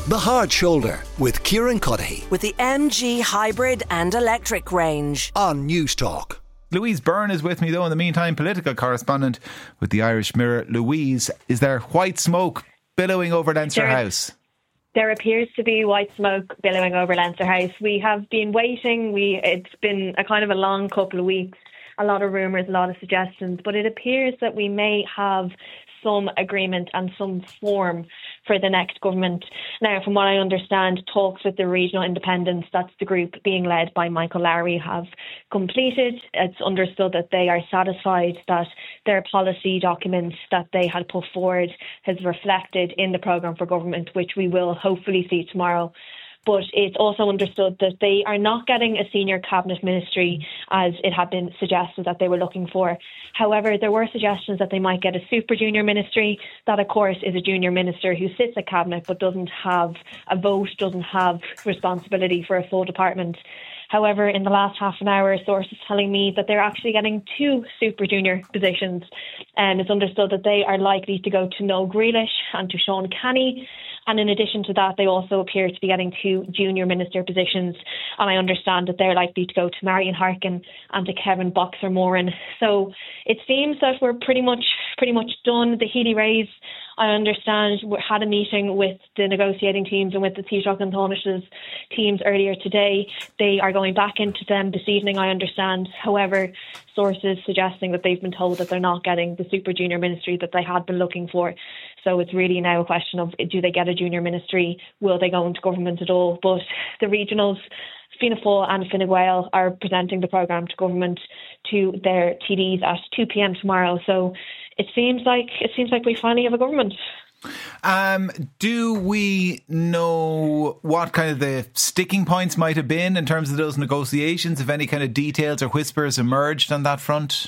The Hard Shoulder with Kieran Cuddihy with the MG hybrid and electric range on News Talk. Louise Byrne is with me though in the meantime, political correspondent with the Irish Mirror. Louise, is there white smoke billowing over Leinster House? There appears to be white smoke billowing over Leinster House. We have been waiting. It's been a kind of a long couple of weeks, a lot of rumours, a lot of suggestions, but it appears that we may have some agreement and some form for the next government. Now, from what I understand, talks with the regional independents, that's the group being led by Michael Lowry, have completed. It's understood that they are satisfied that their policy documents that they had put forward has reflected in the programme for government, which we will hopefully see tomorrow. But it's also understood that they are not getting a senior cabinet ministry as it had been suggested that they were looking for. However, there were suggestions that they might get a super junior ministry. That, of course, is a junior minister who sits at cabinet but doesn't have a vote, doesn't have responsibility for a full department. However, in the last half an hour, sources telling me that they're actually getting 2 super junior positions. And it's understood that they are likely to go to Noel Grealish and to Sean Kenny. And in addition to that, they also appear to be getting 2 junior minister positions. And I understand that they're likely to go to Marion Harkin and to Kevin Boxer-Moran. So it seems that we're pretty much done. The Healy-Raes, I understand, had a meeting with the negotiating teams and with the Taoiseach and Taoiseach's teams earlier today. They are going back into them this evening, I understand. However, sources suggesting that they've been told that they're not getting the super junior ministry that they had been looking for. So it's really now a question of, do they get a junior ministry? Will they go into government at all? But the regionals, Fianna Fáil and Fine Gael, are presenting the programme to government, to their TDs at 2 p.m. tomorrow. So it seems like we finally have a government. Do we know what kind of the sticking points might have been in terms of those negotiations? If any kind of details or whispers emerged on that front?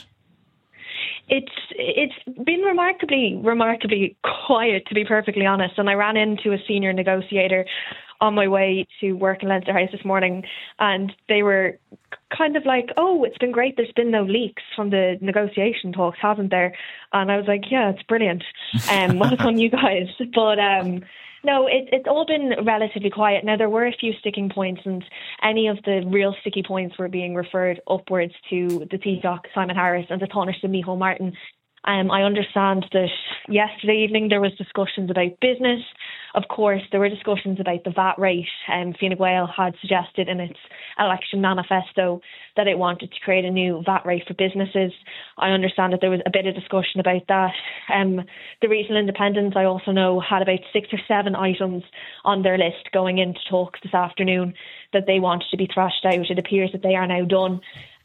It's been remarkably quiet, to be perfectly honest. And I ran into a senior negotiator on my way to work in Leinster House this morning, and they were kind of like, "Oh, it's been great. There's been no leaks from the negotiation talks, hasn't there?" And I was like, "Yeah, it's brilliant. Well done, you guys." But no, it's all been relatively quiet. Now, there were a few sticking points, and any of the real sticky points were being referred upwards to the Taoiseach, Simon Harris, and the Taoiseach, Micheál Martin. I understand that yesterday evening there was discussions about business. Of course, there were discussions about the VAT rate. Fine Gael had suggested in its election manifesto that it wanted to create a new VAT rate for businesses. I understand that there was a bit of discussion about that. The regional independents, I also know, had about 6 or 7 items on their list going into talks this afternoon that they wanted to be thrashed out. It appears that they are now done.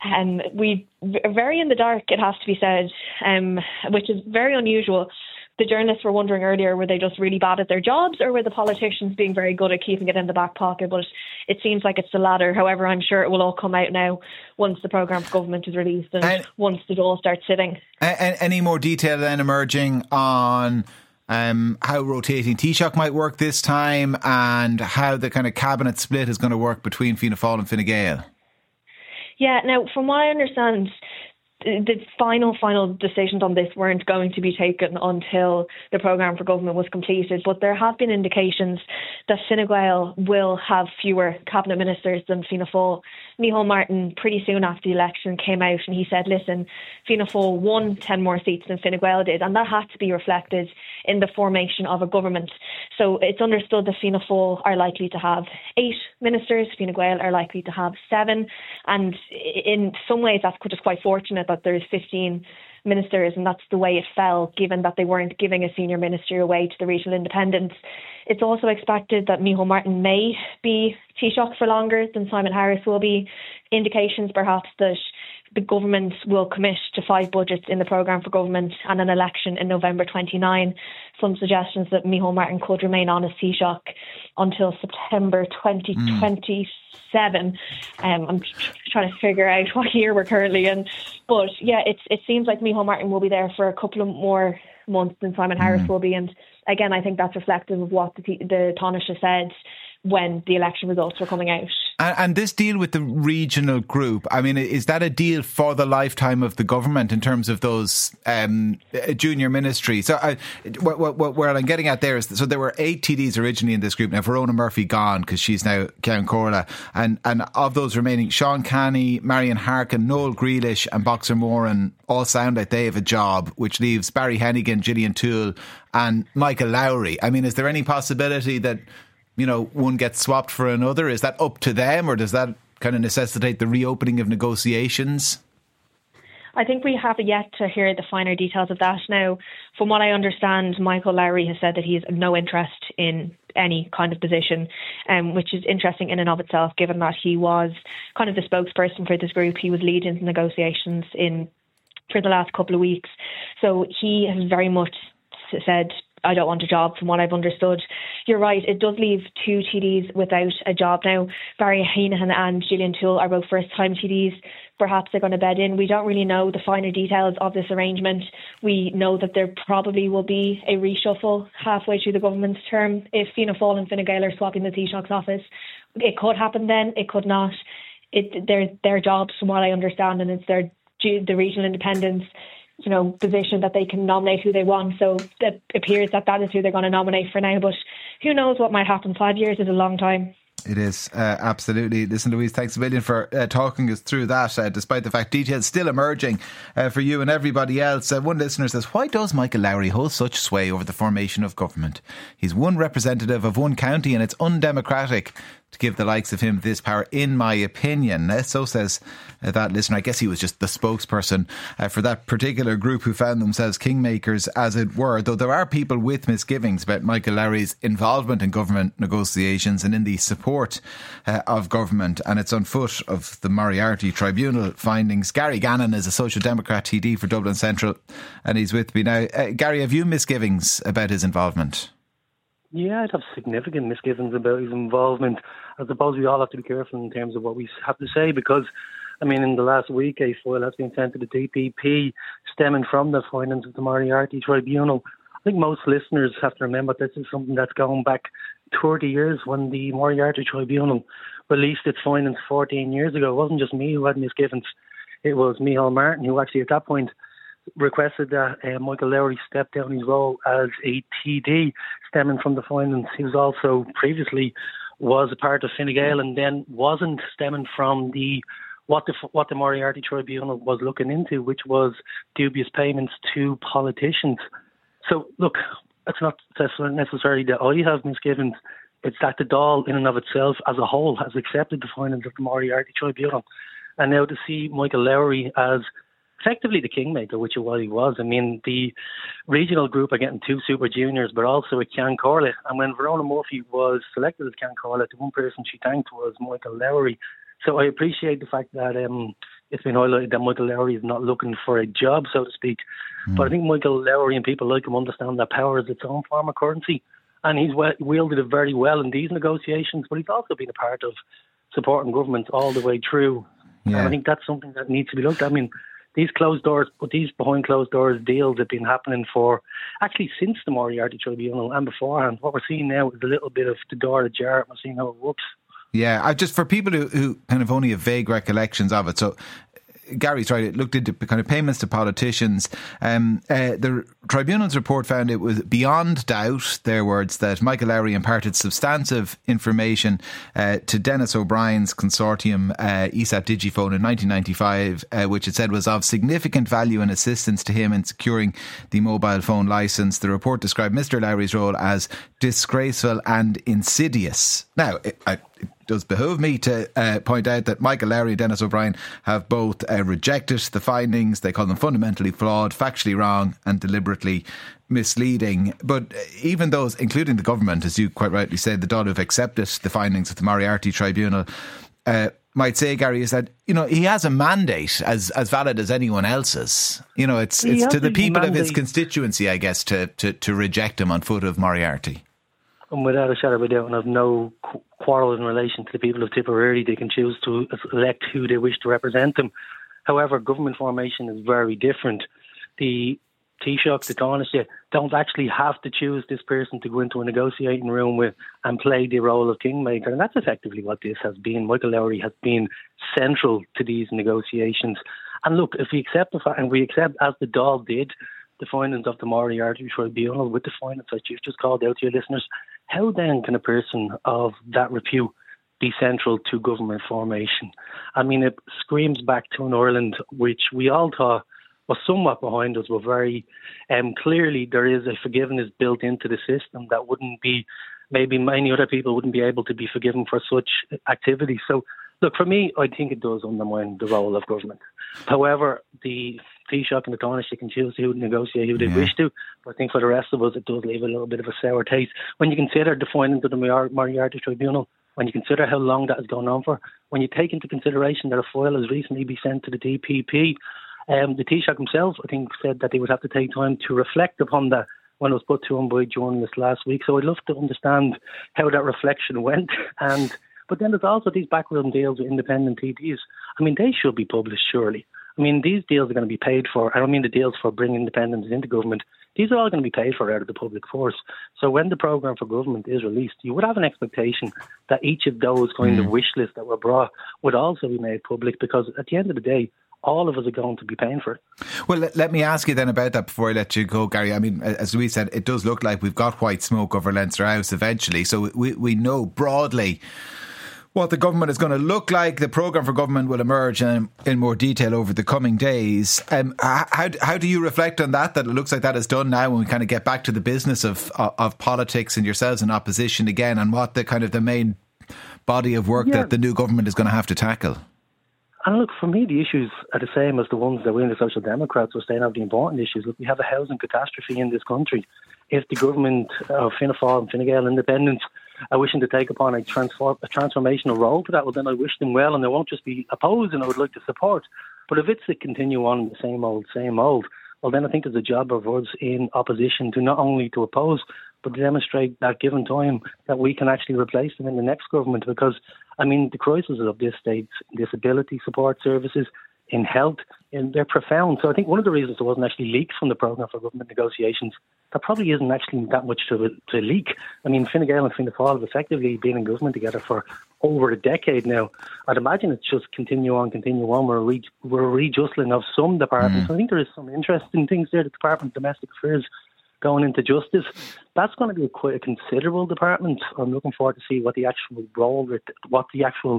We are very in the dark, it has to be said, which is very unusual. The journalists were wondering earlier, were they just really bad at their jobs, or were the politicians being very good at keeping it in the back pocket? But it seems like it's the latter. However, I'm sure it will all come out now once the programme for government is released and once the all starts sitting. Any more detail then emerging on how rotating Taoiseach might work this time, and how the kind of cabinet split is going to work between Fianna Fáil and Fine Gael? Yeah, now, from what I understand, the final decisions on this weren't going to be taken until the programme for government was completed, but there have been indications that Fine Gael will have fewer cabinet ministers than Fianna Fáil. Micheál Martin, pretty soon after the election, came out and he said, listen, Fianna Fáil won 10 more seats than Fine Gael did, and that had to be reflected in the formation of a government. So it's understood that Fianna Fáil are likely to have 8 ministers, Fine Gael are likely to have 7, and in some ways that's just quite fortunate that there's 15 ministers, and that's the way it fell, given that they weren't giving a senior ministry away to the regional independents. It's also expected that Micheál Martin may be Taoiseach for longer than Simon Harris will be. Indications perhaps that the government will commit to 5 budgets in the programme for government and an election in November 29. Some suggestions that Micheál Martin could remain on as Taoiseach until September 2027. I'm trying to figure out what year we're currently in. But yeah, it seems like Micheál Martin will be there for a couple of more months than Simon Harris will be. And again, I think that's reflective of what the Taoiseach said when the election results were coming out. And this deal with the regional group, I mean, is that a deal for the lifetime of the government in terms of those junior ministries? So where I'm getting at there is, so there were 8 TDs originally in this group. Now, Verona Murphy gone because she's now Ceann Comhairle. And of those remaining, Sean Canny, Marion Harkin, Noel Grealish and Boxer Moran all sound like they have a job, which leaves Barry Hennigan, Gillian Toole and Michael Lowry. I mean, is there any possibility that, you know, one gets swapped for another? Is that up to them, or does that kind of necessitate the reopening of negotiations? I think we have yet to hear the finer details of that. Now, from what I understand, Michael Lowry has said that he has no interest in any kind of position, which is interesting in and of itself, given that he was kind of the spokesperson for this group. He was leading the negotiations for the last couple of weeks. So he has very much said, I don't want a job, from what I've understood. You're right, it does leave 2 TDs without a job now. Barry Hennigan and Gillian Toole are both first-time TDs. Perhaps they're going to bed in. We don't really know the finer details of this arrangement. We know that there probably will be a reshuffle halfway through the government's term if Fianna Fáil and Fine Gael are swapping the Taoiseach's office. It could happen then, it could not. They're their jobs, from what I understand, and it's the regional independence, you know, position that they can nominate who they want. So it appears that is who they're going to nominate for now. But who knows what might happen? 5 years is a long time. It is, absolutely. Listen, Louise, thanks a million for talking us through that, despite the fact details still emerging for you and everybody else. One listener says, why does Michael Lowry hold such sway over the formation of government? He's one representative of one county and it's undemocratic to give the likes of him this power, in my opinion. So says that listener. I guess he was just the spokesperson for that particular group who found themselves kingmakers, as it were. Though there are people with misgivings about Michael Lowry's involvement in government negotiations and in the support of government, and it's on foot of the Moriarty Tribunal findings. Gary Gannon is a Social Democrat TD for Dublin Central, and he's with me now. Gary, have you misgivings about his involvement? Yeah, I'd have significant misgivings about his involvement. I suppose we all have to be careful in terms of what we have to say, because, I mean, in the last week, a file has been sent to the DPP stemming from the findings of the Moriarty Tribunal. I think most listeners have to remember this is something that's going back 30 years when the Moriarty Tribunal released its findings 14 years ago. It wasn't just me who had misgivings. It was Micheál Martin, who actually at that point requested that Michael Lowry step down his role as a TD stemming from the findings. He was also previously was a part of Fine Gael and then wasn't, stemming from what the Moriarty Tribunal was looking into, which was dubious payments to politicians. So look, it's not necessarily that I have misgivings. It's that the Dáil in and of itself as a whole has accepted the findings of the Moriarty Tribunal. And now to see Michael Lowry as effectively the kingmaker, which is what he was. I mean, the regional group are getting 2 super juniors, but also a Ceann Comhairle. And when Verona Murphy was selected as Ceann Comhairle, the one person she thanked was Michael Lowry. So I appreciate the fact that it's been highlighted that Michael Lowry is not looking for a job, so to speak. But I think Michael Lowry and people like him understand that power is its own form of currency. And he's wielded it very well in these negotiations, but he's also been a part of supporting governments all the way through. Yeah. And I think that's something that needs to be looked at. I mean, these closed doors, but these behind closed doors deals have been happening for actually since the Moriarty Tribunal and beforehand. What we're seeing now is a little bit of the door ajar. We're seeing how it works. Yeah, just for people who kind of only have vague recollections of it. So Gary's right, it looked into kind of payments to politicians. The tribunal's report found it was beyond doubt, their words, that Michael Lowry imparted substantive information to Dennis O'Brien's consortium, ESAT Digiphone, in 1995, which it said was of significant value and assistance to him in securing the mobile phone licence. The report described Mr. Lowry's role as disgraceful and insidious. Now, it does behoove me to point out that Michael Lowry and Dennis O'Brien have both rejected the findings. They call them fundamentally flawed, factually wrong and deliberately misleading. But even those, including the government, as you quite rightly said, the Dáil who've accepted the findings of the Moriarty Tribunal, might say, Gary, is that, you know, he has a mandate as valid as anyone else's. You know, it's to the people of his constituency, I guess, to reject him on foot of Moriarty. And without a shadow of a doubt, and I've no quarrel in relation to the people of Tipperary, they can choose to elect who they wish to represent them. However, government formation is very different. The Taoiseach, the Taoiseach, don't actually have to choose this person to go into a negotiating room with and play the role of kingmaker. And that's effectively what this has been. Michael Lowry has been central to these negotiations. And look, if we accept the fact, and we accept, as the Dáil did, the findings of the Moriarty Tribunal with the findings that you've just called out to your listeners, how then can a person of that repute be central to government formation? I mean, it screams back to an Ireland which we all thought was somewhat behind us, but very clearly there is a forgiveness built into the system that wouldn't be, maybe many other people wouldn't be able to be forgiven for such activity. So, look, for me, I think it does undermine the role of government. However, the Taoiseach and the Taoiseach can choose who to negotiate, who they wish to. But I think for the rest of us, it does leave a little bit of a sour taste. When you consider the findings of the Moriarty Tribunal, when you consider how long that has gone on for, when you take into consideration that a file has recently been sent to the DPP, the Taoiseach himself, I think, said that they would have to take time to reflect upon that when it was put to him by journalists last week. So I'd love to understand how that reflection went. But then there's also these backroom deals with independent TDs. I mean, they should be published, surely. I mean, these deals are going to be paid for. I don't mean the deals for bringing independents into government. These are all going to be paid for out of the public force. So when the programme for government is released, you would have an expectation that each of those kind of wish lists that were brought would also be made public, because at the end of the day, all of us are going to be paying for it. Well, let me ask you then about that before I let you go, Gary. I mean, as Louise said, it does look like we've got white smoke over Leinster House eventually. So we know broadly what the government is going to look like. The programme for government will emerge in more detail over the coming days. How do you reflect on that it looks like that is done now, when we kind of get back to the business of politics and yourselves in opposition again, and what the kind of the main body of work that the new government is going to have to tackle? And look, for me, the issues are the same as the ones that we in the Social Democrats were saying are the important issues. Look, we have a housing catastrophe in this country. If the government of Fianna Fáil and Fine Gael independents are wishing to take upon a transformational role to that, well, then I wish them well, and I won't just be opposed, and I would like to support. But if it's to continue on the same old, well, then I think there's a job of us in opposition to not only to oppose, but to demonstrate that given time that we can actually replace them in the next government. Because, I mean, the crises of this state's disability support services, in health, and they're profound. So I think one of the reasons it wasn't actually leaked from the programme for government negotiations, there probably isn't actually that much to leak. I mean, Fine Gael and Fianna Fáil have effectively been in government together for over a decade now. I'd imagine it's just continue on. We're rejustling of some departments. I think there is some interesting things there. The Department of Domestic Affairs going into justice, that's going to be quite a considerable department. I'm looking forward to see what the actual role, what the actual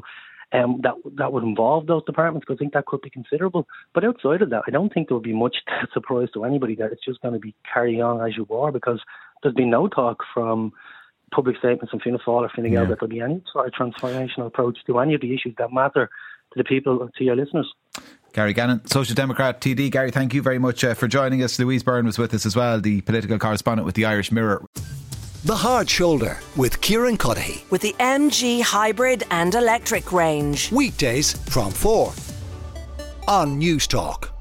that would involve those departments, because I think that could be considerable. But outside of that, I don't think there would be much surprise to anybody that it's just going to be carry on as you were, because there's been no talk from public statements from Fianna Fáil or Fine Gael that there'll be any sort of transformational approach to any of the issues that matter to the people, to your listeners. Gary Gannon, Social Democrat TD. Gary, thank you very much for joining us. Louise Byrne was with us as well, the political correspondent with the Irish Mirror. The Hard Shoulder with Kieran Cuddihy. With the MG hybrid and electric range. Weekdays from 4 on News Talk.